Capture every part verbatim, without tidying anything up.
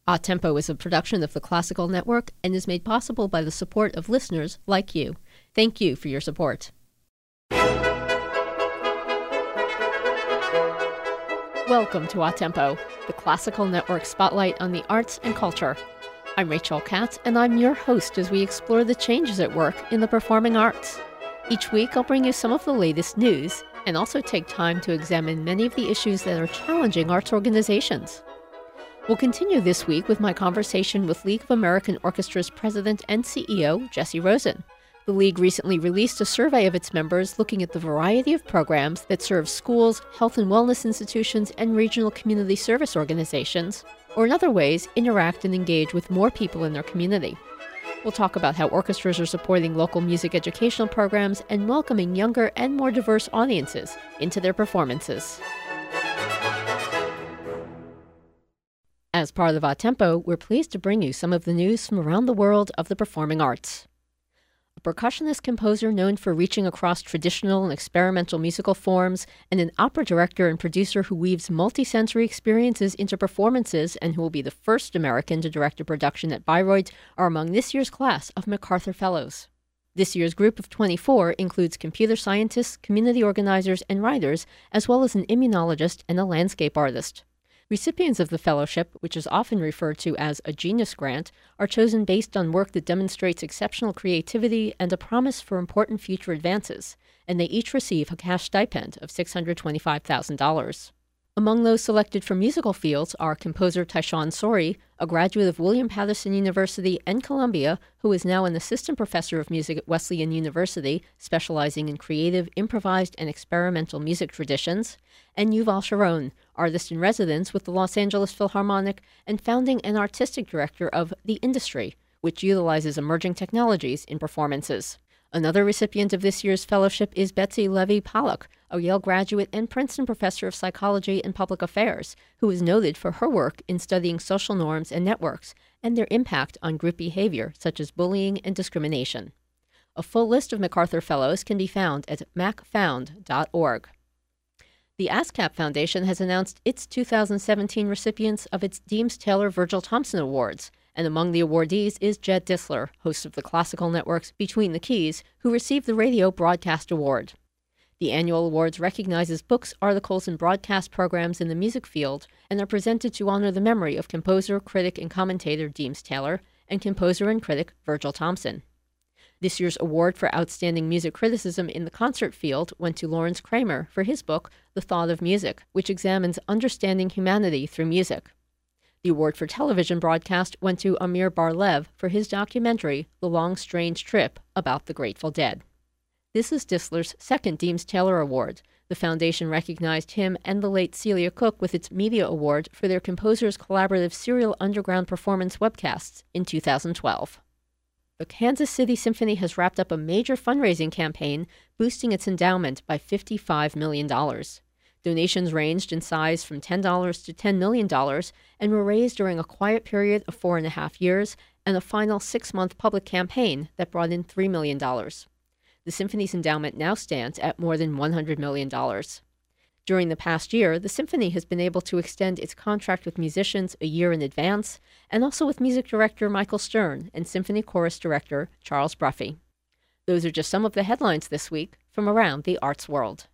A Tempo is a production of the Classical Network and is made possible by the support of listeners like you. Thank you for your support. Welcome to A Tempo, the Classical Network spotlight on the arts and culture. I'm Rachel Katz, and I'm your host as we explore the changes at work in the performing arts. Each week, I'll bring you some of the latest news and also take time to examine many of the issues that are challenging arts organizations. We'll continue this week with my conversation with League of American Orchestra's president and C E O, Jesse Rosen. The League recently released a survey of its members looking at the variety of programs that serve schools, health and wellness institutions, and regional community service organizations, or in other ways, interact and engage with more people in their community. We'll talk about how orchestras are supporting local music educational programs and welcoming younger and more diverse audiences into their performances. As part of A Tempo, we're pleased to bring you some of the news from around the world of the performing arts. A percussionist-composer known for reaching across traditional and experimental musical forms, and an opera director and producer who weaves multi-sensory experiences into performances and who will be the first American to direct a production at Bayreuth, are among this year's class of MacArthur Fellows. This year's group of twenty-four includes computer scientists, community organizers, and writers, as well as an immunologist and a landscape artist. Recipients of the fellowship, which is often referred to as a Genius Grant, are chosen based on work that demonstrates exceptional creativity and a promise for important future advances, and they each receive a cash stipend of six hundred twenty-five thousand dollars. Among those selected for musical fields are composer Tyshawn Sorey, a graduate of William Patterson University and Columbia, who is now an assistant professor of music at Wesleyan University, specializing in creative, improvised, and experimental music traditions, and Yuval Sharon, artist in residence with the Los Angeles Philharmonic and founding and artistic director of The Industry, which utilizes emerging technologies in performances. Another recipient of this year's fellowship is Betsy Levy-Pollock, a Yale graduate and Princeton professor of psychology and public affairs, who is noted for her work in studying social norms and networks and their impact on group behavior, such as bullying and discrimination. A full list of MacArthur Fellows can be found at mac found dot org. The ASCAP Foundation has announced its two thousand seventeen recipients of its Deems Taylor Virgil Thompson Awards, and among the awardees is Jed Disler, host of the Classical Network's Between the Keys, who received the Radio Broadcast Award. The annual awards recognizes books, articles, and broadcast programs in the music field and are presented to honor the memory of composer, critic, and commentator Deems Taylor and composer and critic Virgil Thompson. This year's award for outstanding music criticism in the concert field went to Lawrence Kramer for his book, The Thought of Music, which examines understanding humanity through music. The award for television broadcast went to Amir Bar-Lev for his documentary, The Long Strange Trip, about the Grateful Dead. This is Disler's second Deems Taylor Award. The foundation recognized him and the late Celia Cook with its Media Award for their Composers Collaborative Serial Underground Performance webcasts in two thousand twelve. The Kansas City Symphony has wrapped up a major fundraising campaign, boosting its endowment by fifty-five million dollars. Donations ranged in size from ten dollars to ten million dollars and were raised during a quiet period of four and a half years and a final six-month public campaign that brought in three million dollars. The Symphony's endowment now stands at more than one hundred million dollars. During the past year, the Symphony has been able to extend its contract with musicians a year in advance, and also with music director Michael Stern and symphony chorus director Charles Bruffy. Those are just some of the headlines this week from around the arts world.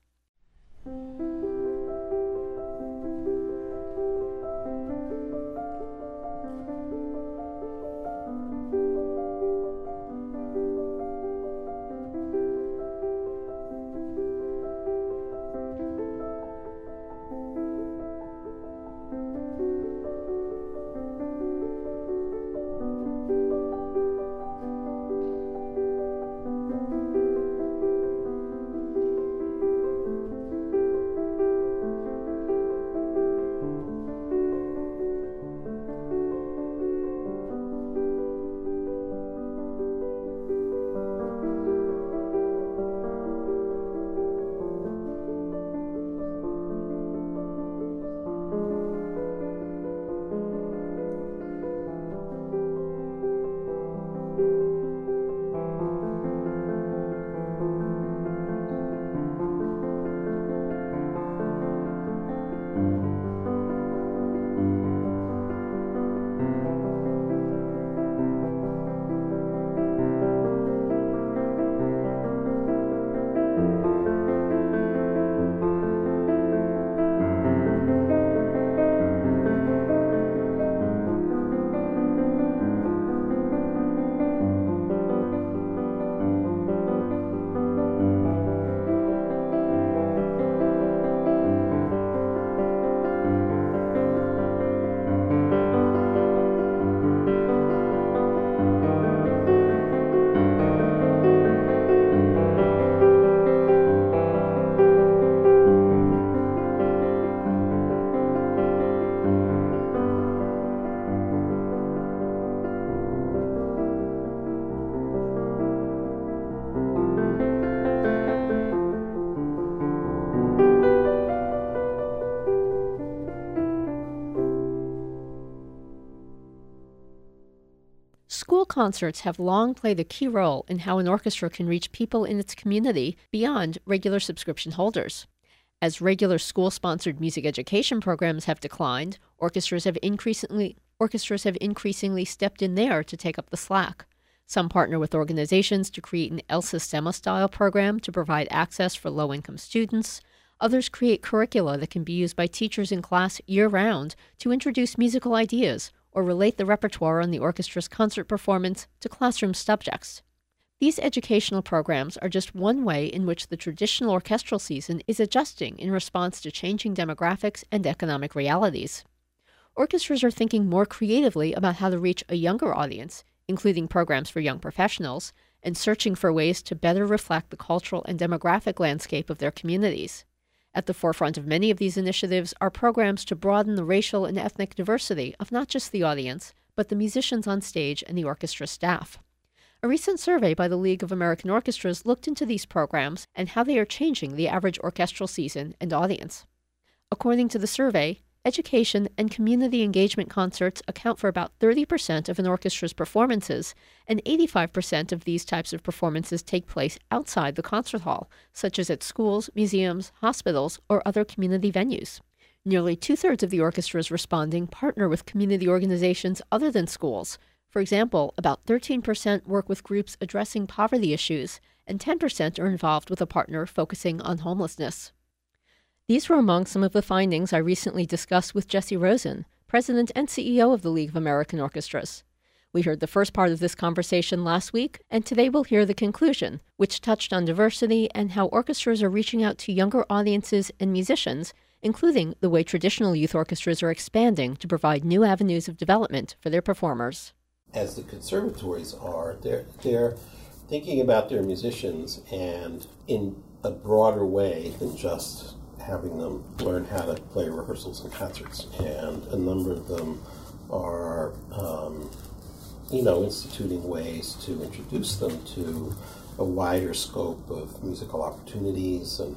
School concerts have long played a key role in how an orchestra can reach people in its community beyond regular subscription holders. As regular school-sponsored music education programs have declined, orchestras have increasingly orchestras have increasingly stepped in there to take up the slack. Some partner with organizations to create an El Sistema-style program to provide access for low-income students. Others create curricula that can be used by teachers in class year-round to introduce musical ideas or relate the repertoire on the orchestra's concert performance to classroom subjects. These educational programs are just one way in which the traditional orchestral season is adjusting in response to changing demographics and economic realities. Orchestras are thinking more creatively about how to reach a younger audience, including programs for young professionals, and searching for ways to better reflect the cultural and demographic landscape of their communities. At the forefront of many of these initiatives are programs to broaden the racial and ethnic diversity of not just the audience, but the musicians on stage and the orchestra staff. A recent survey by the League of American Orchestras looked into these programs and how they are changing the average orchestral season and audience. According to the survey, education and community engagement concerts account for about thirty percent of an orchestra's performances, and eighty-five percent of these types of performances take place outside the concert hall, such as at schools, museums, hospitals, or other community venues. Nearly two-thirds of the orchestras responding partner with community organizations other than schools. For example, about thirteen percent work with groups addressing poverty issues, and ten percent are involved with a partner focusing on homelessness. These were among some of the findings I recently discussed with Jesse Rosen, President and C E O of the League of American Orchestras. We heard the first part of this conversation last week, and today we'll hear the conclusion, which touched on diversity and how orchestras are reaching out to younger audiences and musicians, including the way traditional youth orchestras are expanding to provide new avenues of development for their performers. As the conservatories are, they're, they're thinking about their musicians and in a broader way than just having them learn how to play rehearsals and concerts. And a number of them are, um, you know, instituting ways to introduce them to a wider scope of musical opportunities and,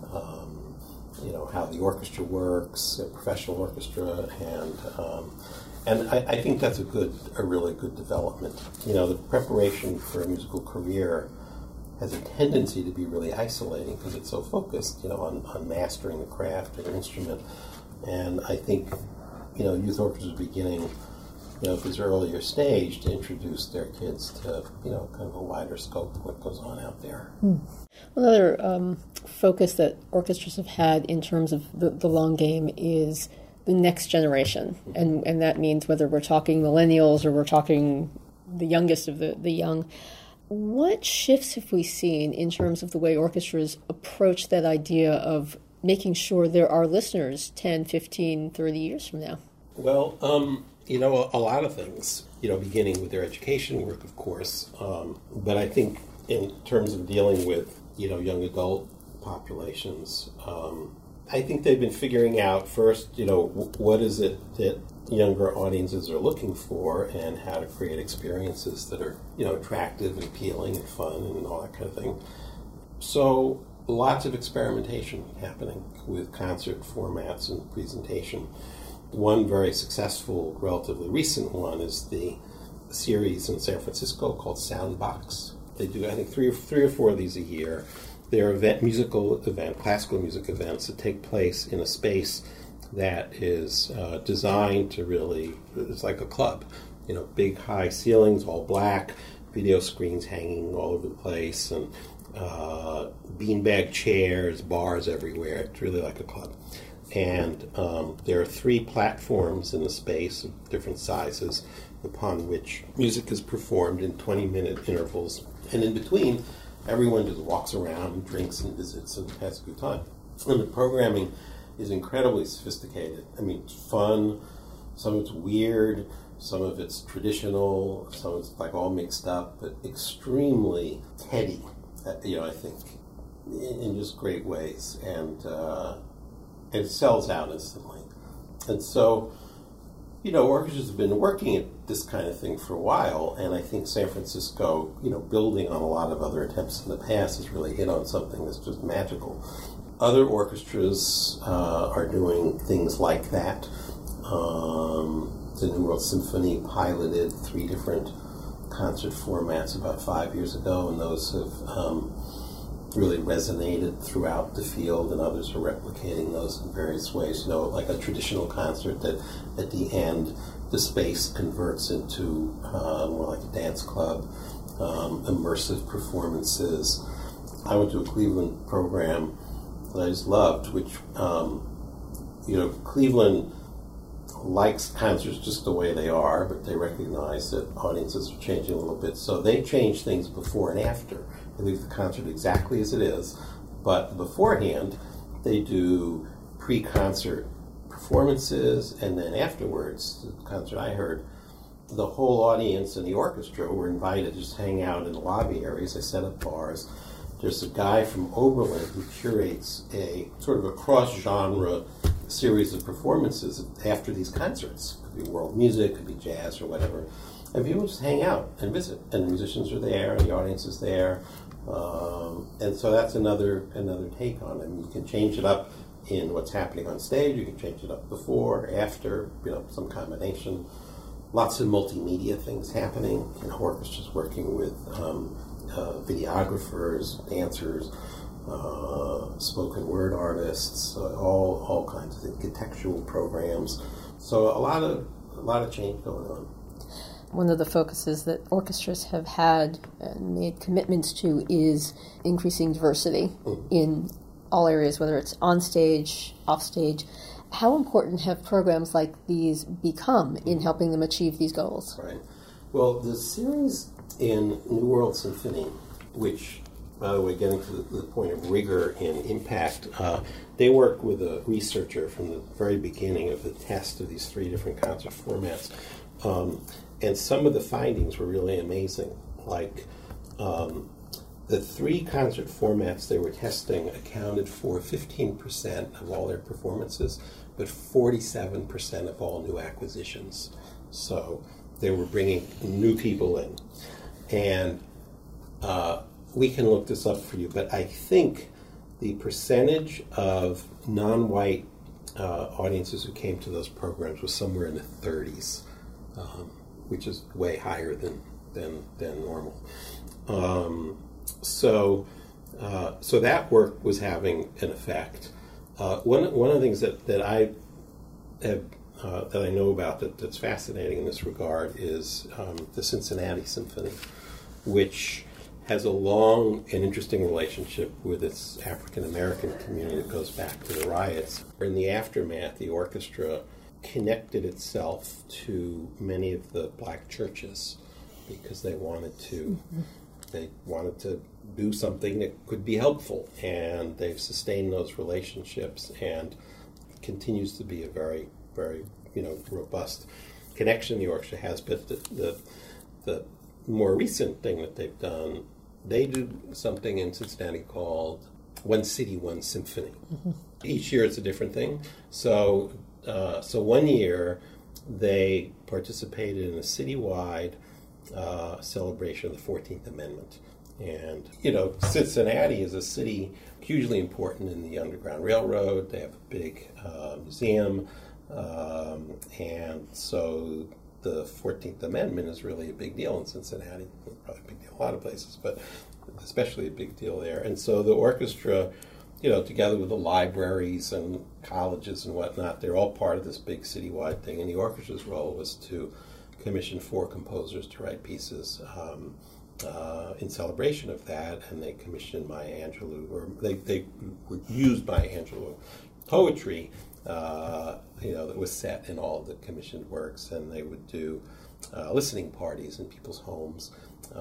um, you know, how the orchestra works, a professional orchestra, and um, and I, I think that's a good, a really good development. You know, the preparation for a musical career has a tendency to be really isolating because it's so focused, you know, on, on mastering the craft of an instrument. And I think, you know, youth orchestras are beginning, you know, at this earlier stage to introduce their kids to, you know, kind of a wider scope of what goes on out there. Hmm. Another um, focus that orchestras have had in terms of the, the long game is the next generation. Mm-hmm. And, and that means whether we're talking millennials or we're talking the youngest of the, the young. What shifts have we seen in terms of the way orchestras approach that idea of making sure there are listeners ten, fifteen, thirty years from now? Well, um, you know, a, a lot of things, you know, beginning with their education work, of course. Um, but I think in terms of dealing with, you know, young adult populations, um, I think they've been figuring out first, you know, w- what is it that younger audiences are looking for and how to create experiences that are, you know, attractive and appealing and fun and all that kind of thing. So lots of experimentation happening with concert formats and presentation. One very successful, relatively recent one is the series in San Francisco called Soundbox. They do, I think, three or, three or four of these a year. They're event, musical event, classical music events that take place in a space that is uh, designed to really, it's like a club, you know, big high ceilings, all black, video screens hanging all over the place, and uh, beanbag chairs, bars everywhere. It's really like a club. And um, there are three platforms in the space of different sizes upon which music is performed in twenty-minute intervals. And in between, everyone just walks around and drinks and visits and has a good time. And the programming is incredibly sophisticated. I mean, it's fun, some of it's weird, some of it's traditional, some of it's like all mixed up, but extremely heady, you know, I think, in, in just great ways. And uh, it sells out instantly. And so, you know, orchestras have been working at this kind of thing for a while, and I think San Francisco, you know, building on a lot of other attempts in the past, has really hit on something that's just magical. Other orchestras uh, are doing things like that. Um, the New World Symphony piloted three different concert formats about five years ago, and those have um, really resonated throughout the field, and others are replicating those in various ways. You know, like a traditional concert that at the end the space converts into uh, more like a dance club, um, immersive performances. I went to a Cleveland program that I just loved, which, um, you know, Cleveland likes concerts just the way they are, but they recognize that audiences are changing a little bit. So they change things before and after. They leave the concert exactly as it is, but beforehand they do pre-concert performances, and then afterwards, the concert I heard, the whole audience and the orchestra were invited to just hang out in the lobby areas. They set up bars. There's a guy from Oberlin who curates a sort of a cross-genre series of performances after these concerts. Could be world music, could be jazz or whatever. And people just hang out and visit, and the musicians are there, and the audience is there. Um, and so that's another another take on it. You can change it up in what's happening on stage. You can change it up before, after, you know, some combination. Lots of multimedia things happening. You know, orchestras working with um, uh, videographers, dancers, uh, spoken word artists, uh, all all kinds of things, contextual programs. So a lot of a lot of change going on. One of the focuses that orchestras have had and made commitments to is increasing diversity mm. in all areas, whether it's on stage, off stage. How important have programs like these become in helping them achieve these goals? Right. Well, the series in New World Symphony, which, by the way, getting to the, the point of rigor and impact, uh, they worked with a researcher from the very beginning of the test of these three different concert formats. Um, and some of the findings were really amazing. Like, um, the three concert formats they were testing accounted for fifteen percent of all their performances, but forty-seven percent of all new acquisitions. So they were bringing new people in. And uh, we can look this up for you, but I think the percentage of non-white uh, audiences who came to those programs was somewhere in the thirties, um, which is way higher than, than, than normal. Um, So, uh, so that work was having an effect. Uh, one one of the things that, that I have uh, that I know about that, that's fascinating in this regard is um, the Cincinnati Symphony, which has a long and interesting relationship with its African American community that goes back to the riots. In the aftermath, the orchestra connected itself to many of the black churches because they wanted to. Mm-hmm. They wanted to do something that could be helpful, and they've sustained those relationships, and it continues to be a very, very, you know, robust connection the orchestra has. But the, the the more recent thing that they've done, they do something in Cincinnati called One City, One Symphony. Mm-hmm. Each year it's a different thing. So, uh, so one year they participated in a citywide Uh, celebration of the fourteenth Amendment. And, you know, Cincinnati is a city hugely important in the Underground Railroad. They have a big uh, museum. Um, and so the fourteenth Amendment is really a big deal in Cincinnati. Probably a big deal in a lot of places, but especially a big deal there. And so the orchestra, you know, together with the libraries and colleges and whatnot, they're all part of this big citywide thing. And the orchestra's role was to commissioned four composers to write pieces um, uh, in celebration of that, and they commissioned Maya Angelou, or they, they would use Maya Angelou poetry, uh, you know, that was set in all the commissioned works, and they would do uh, listening parties in people's homes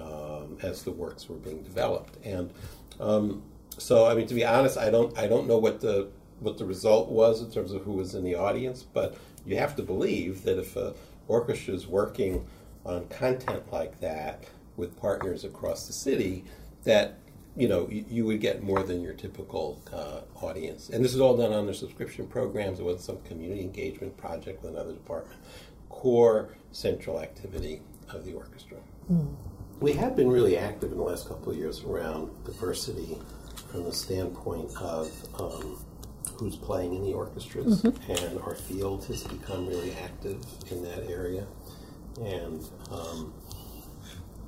um, as the works were being developed. And um, so, I mean, to be honest, I don't, I don't know what the what the result was in terms of who was in the audience, but you have to believe that if a orchestra is working on content like that with partners across the city, that, you know, you, you would get more than your typical uh, audience. And this is all done on their subscription programs. It wasn't some community engagement project with another department. Core central activity of the orchestra. Mm. We have been really active in the last couple of years around diversity from the standpoint of um, who's playing in the orchestras, mm-hmm. and our field has become really active in that area. And um,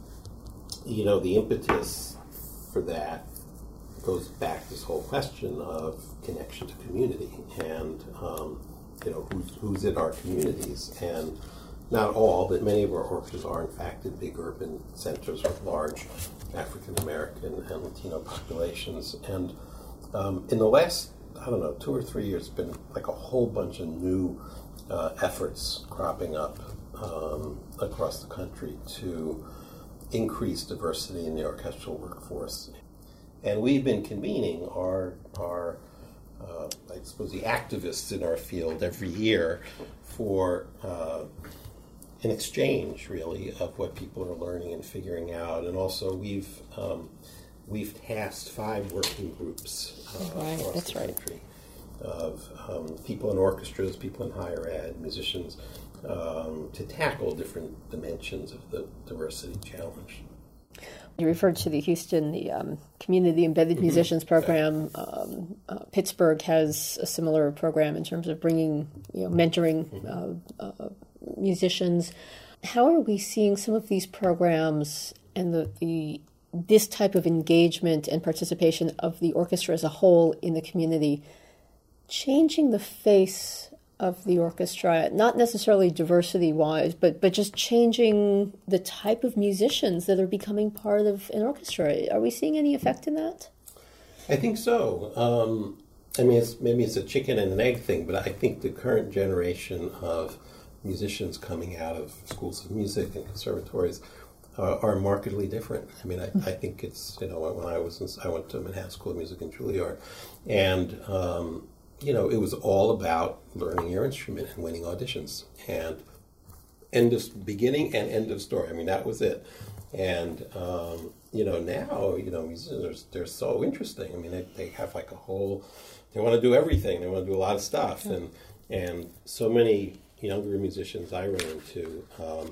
you know, the impetus for that goes back to this whole question of connection to community and, um, you know, who's, who's in our communities. And not all, but many of our orchestras are, in fact, in big urban centers with large African American and Latino populations. And um, in the last, I don't know, two or three years, it's been like a whole bunch of new uh, efforts cropping up um, across the country to increase diversity in the orchestral workforce. And we've been convening our, our uh, I suppose, the activists in our field every year for uh, an exchange, really, of what people are learning and figuring out. And also, we've um, we've tasked five working groups uh, right, across that's the right. country of um, people in orchestras, people in higher ed, musicians, um, to tackle different dimensions of the diversity challenge. You referred to the Houston, the um, Community Embedded mm-hmm. Musicians Program. Um, uh, Pittsburgh has a similar program in terms of bringing, you know, mentoring mm-hmm. uh, uh, musicians. How are we seeing some of these programs and the, the this type of engagement and participation of the orchestra as a whole in the community changing the face of the orchestra, not necessarily diversity-wise, but but just changing the type of musicians that are becoming part of an orchestra? Are we seeing any effect in that? I think so. Um, I mean, it's, maybe it's a chicken and an egg thing, but I think the current generation of musicians coming out of schools of music and conservatories uh, are markedly different. I mean, I, I think it's, you know, when I was in, I went to Manhattan School of Music and Juilliard, and um, you know, it was all about learning your instrument and winning auditions. And end of beginning and end of story. I mean, that was it. And, um, you know, now, you know, musicians, they're so interesting. I mean, they, they have like a whole, they want to do everything. They want to do a lot of stuff. And, and so many younger musicians I run into, um,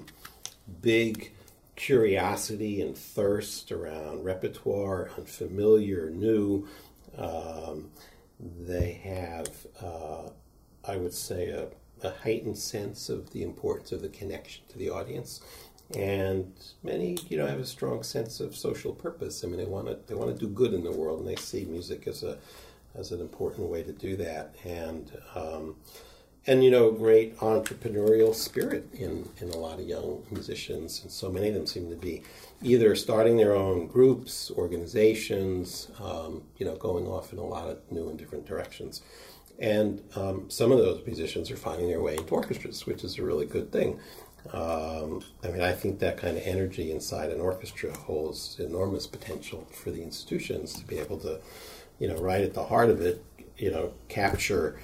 big curiosity and thirst around repertoire, unfamiliar, new, um, they have, uh, I would say, a, a heightened sense of the importance of the connection to the audience, and many, you know, have a strong sense of social purpose. I mean, they want to they want to do good in the world, and they see music as a as an important way to do that, and um, and you know, great entrepreneurial spirit in in a lot of young musicians, and so many of them seem to be either starting their own groups, organizations, um, you know, going off in a lot of new and different directions. And um, some of those musicians are finding their way into orchestras, which is a really good thing. Um, I mean, I think that kind of energy inside an orchestra holds enormous potential for the institutions to be able to, you know, right at the heart of it, you know, capture,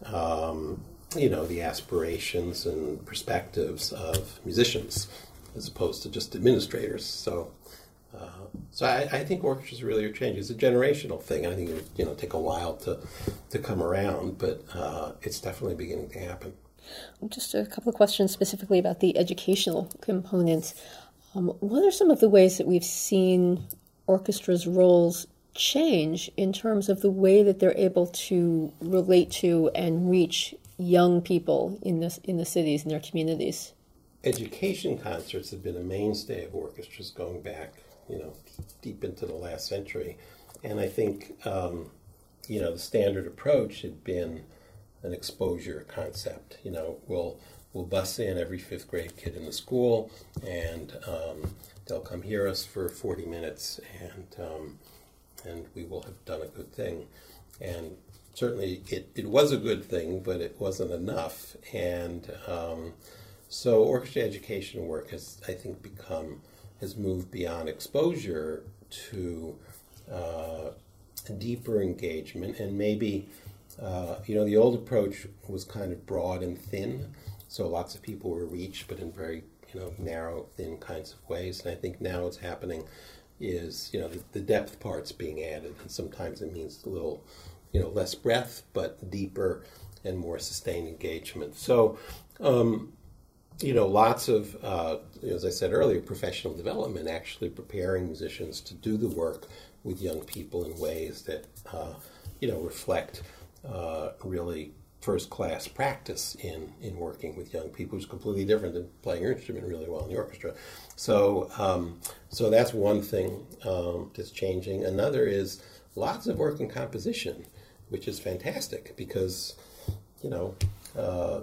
um, you know, the aspirations and perspectives of musicians, as opposed to just administrators. So, uh, so I, I think orchestras really are changing. It's a generational thing. I think it would, you know, take a while to to come around, but uh, it's definitely beginning to happen. Just a couple of questions specifically about the educational component. Um, what are some of the ways that we've seen orchestras' roles change in terms of the way that they're able to relate to and reach young people in the in the cities, in their communities? Education concerts have been a mainstay of orchestras going back, you know, deep into the last century. And I think, um, you know, the standard approach had been an exposure concept. You know, we'll, we'll bus in every fifth grade kid in the school, and um, they'll come hear us for forty minutes, and um, and we will have done a good thing. And certainly it, it was a good thing, but it wasn't enough. And um, so orchestra education work has, I think, become, has moved beyond exposure to uh, a deeper engagement. And maybe, uh, you know, the old approach was kind of broad and thin, so lots of people were reached, but in very, you know, narrow, thin kinds of ways. And I think now what's happening is, you know, the, the depth part's being added, and sometimes it means a little, you know, less breadth, but deeper and more sustained engagement. So, um, you know, lots of, uh, as I said earlier, professional development, actually preparing musicians to do the work with young people in ways that, uh, you know, reflect uh, really first-class practice in, in working with young people, which is completely different than playing your instrument really well in the orchestra. So um, so that's one thing um, that's changing. Another is lots of work in composition, which is fantastic because, you know, uh,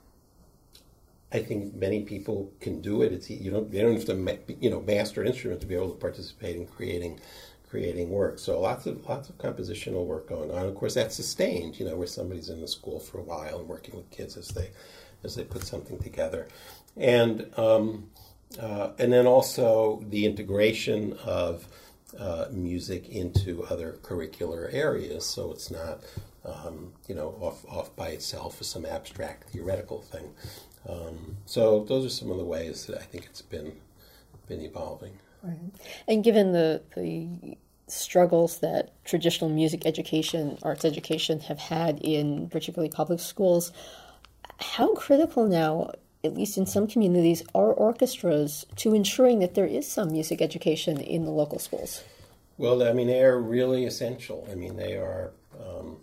I think many people can do it. It's you don't you don't have to ma- you know master an instrument to be able to participate in creating creating work. So lots of lots of compositional work going on. Of course, that's sustained. You know, where somebody's in the school for a while and working with kids as they as they put something together, and um, uh, and then also the integration of uh, music into other curricular areas. So it's not um, you know off off by itself as some abstract theoretical thing. Um, so those are some of the ways that I think it's been been evolving. Right. And given the the struggles that traditional music education, arts education have had in particularly public schools, how critical now, at least in some communities, are orchestras to ensuring that there is some music education in the local schools? Well, I mean, they are really essential. I mean, they are... Um,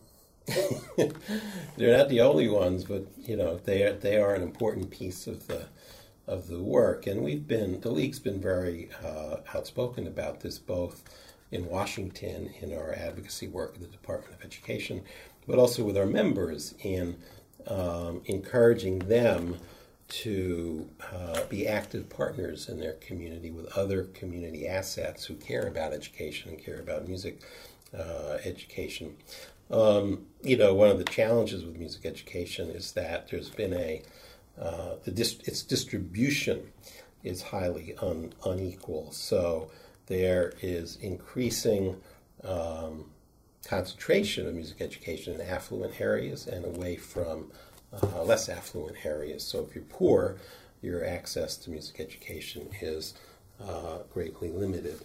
they're not the only ones, but you know they are they are an important piece of the of the work, and we've been the League's been very uh, outspoken about this, both in Washington in our advocacy work at the Department of Education, but also with our members in um, encouraging them to uh, be active partners in their community with other community assets who care about education and care about music uh, education. Um, you know, one of the challenges with music education is that there's been a, uh, the dis- its distribution is highly un- unequal. So there is increasing um, concentration of music education in affluent areas and away from uh, less affluent areas. So if you're poor, your access to music education is uh, greatly limited.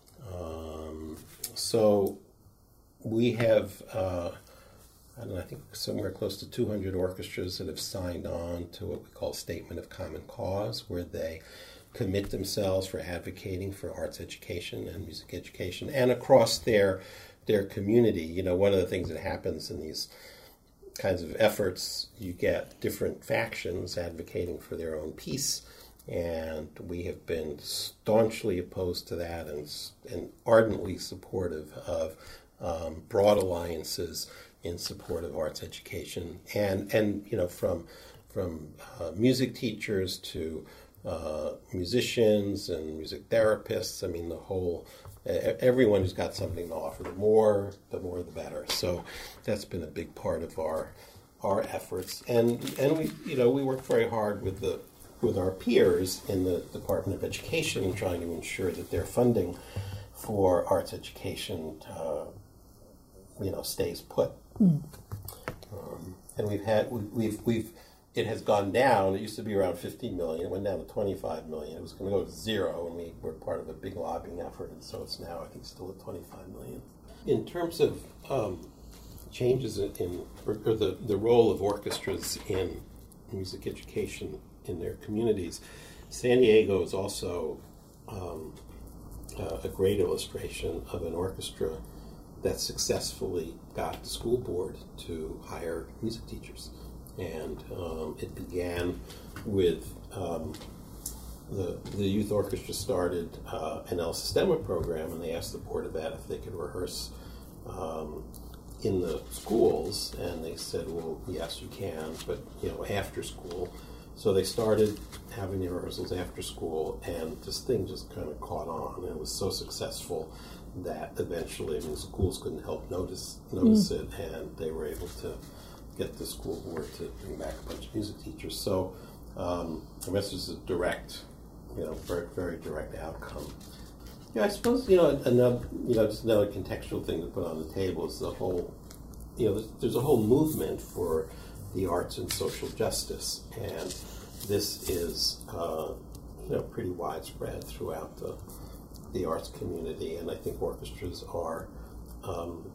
Um, so We have, uh, I don't know, I think somewhere close to two hundred orchestras that have signed on to what we call a Statement of Common Cause, where they commit themselves for advocating for arts education and music education, and across their their community. You know, one of the things that happens in these kinds of efforts, you get different factions advocating for their own piece, and we have been staunchly opposed to that and and ardently supportive of Um, broad alliances in support of arts education, and and you know from from uh, music teachers to uh, musicians and music therapists. I mean, the whole everyone who's got something to offer. The more, the more, the better. So that's been a big part of our our efforts, and and we you know we work very hard with the with our peers in the Department of Education, trying to ensure that their funding for arts education Uh, you know, stays put. Mm. Um, and we've had, we, we've, we've, it has gone down. It used to be around fifteen million. It went down to twenty-five million. It was going to go to zero, and we were part of a big lobbying effort, and so it's now, I think, still at twenty-five million. In terms of um, changes in, in or, or the, the role of orchestras in music education in their communities, San Diego is also um, uh, a great illustration of an orchestra that successfully got the school board to hire music teachers. And um, it began with um, the, the youth orchestra started uh, an El Sistema program, and they asked the Board of Ed if they could rehearse um, in the schools, and they said, well, yes, you can, but, you know, after school. So they started having the rehearsals after school, and this thing just kind of caught on, and it was so successful that eventually, I mean, schools couldn't help notice notice mm. it, and they were able to get the school board to bring back a bunch of music teachers. So, um, I guess this is a direct, you know, very, very direct outcome. Yeah, I suppose, you know, another, you know, just another contextual thing to put on the table is the whole, you know, there's, there's a whole movement for the arts and social justice, and this is, uh, you know, pretty widespread throughout the the arts community, and I think orchestras are um,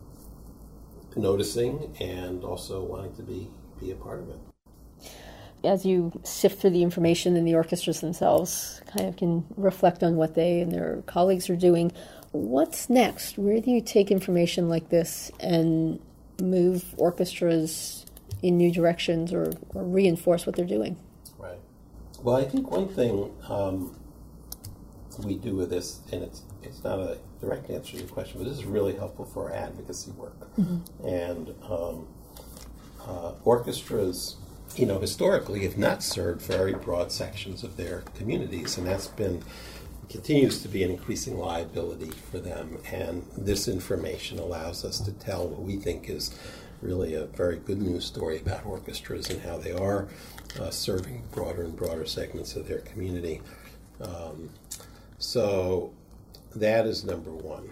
noticing and also wanting to be, be a part of it. As you sift through the information in the orchestras themselves, kind of can reflect on what they and their colleagues are doing, what's next? Where do you take information like this and move orchestras in new directions or, or reinforce what they're doing. Right. Well, I think one thing um, we do with this, and it's it's not a direct answer to your question, but this is really helpful for our advocacy work. Mm-hmm. And um, uh, orchestras, you know, historically have not served very broad sections of their communities, and that's been continues to be an increasing liability for them. And this information allows us to tell what we think is really a very good news story about orchestras and how they are uh, serving broader and broader segments of their community. Um, so that is number one.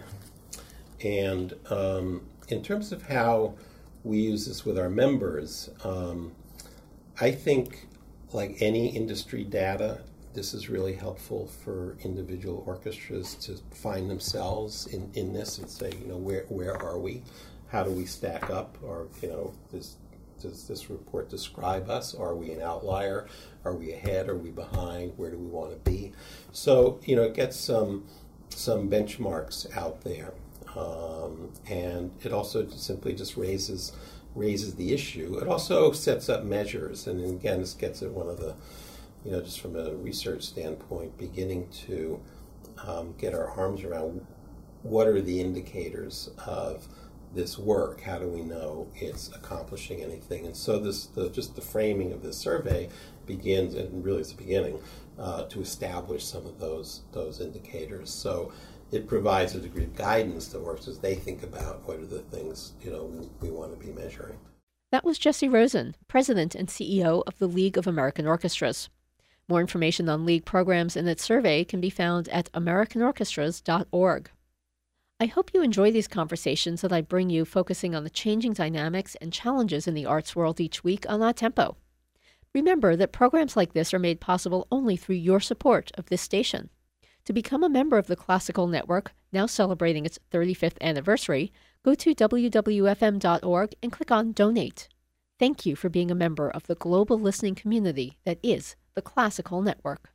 And um, in terms of how we use this with our members, um, I think, like any industry data, this is really helpful for individual orchestras to find themselves in, in this and say, you know, where where are we? How do we stack up? Or, you know, does, does this report describe us? Are we an outlier? Are we ahead? Are we behind? Where do we want to be? So, you know, it gets some, some benchmarks out there. Um, and it also just simply just raises raises the issue. It also sets up measures. And again, this gets at one of the, you know, just from a research standpoint, beginning to um, get our arms around what are the indicators of this work? How do we know it's accomplishing anything? And so this, the, just the framing of this survey begins, and really it's the beginning, uh, to establish some of those those indicators. So it provides a degree of guidance to works as they think about what are the things, you know, we, we want to be measuring. That was Jesse Rosen, President and C E O of the League of American Orchestras. More information on League programs and its survey can be found at american orchestras dot org. I hope you enjoy these conversations that I bring you focusing on the changing dynamics and challenges in the arts world each week on A Tempo. Remember that programs like this are made possible only through your support of this station. To become a member of the Classical Network, now celebrating its thirty-fifth anniversary, go to w w f m dot org and click on Donate. Thank you for being a member of the global listening community that is the Classical Network.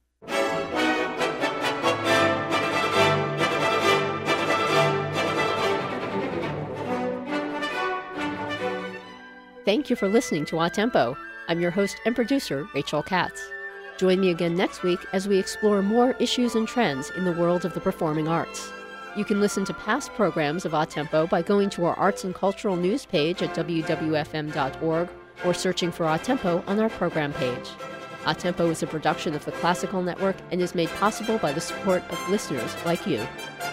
Thank you for listening to A Tempo. I'm your host and producer, Rachel Katz. Join me again next week as we explore more issues and trends in the world of the performing arts. You can listen to past programs of A Tempo by going to our Arts and Cultural News page at w w f m dot org or searching for A Tempo on our program page. A Tempo is a production of the Classical Network and is made possible by the support of listeners like you.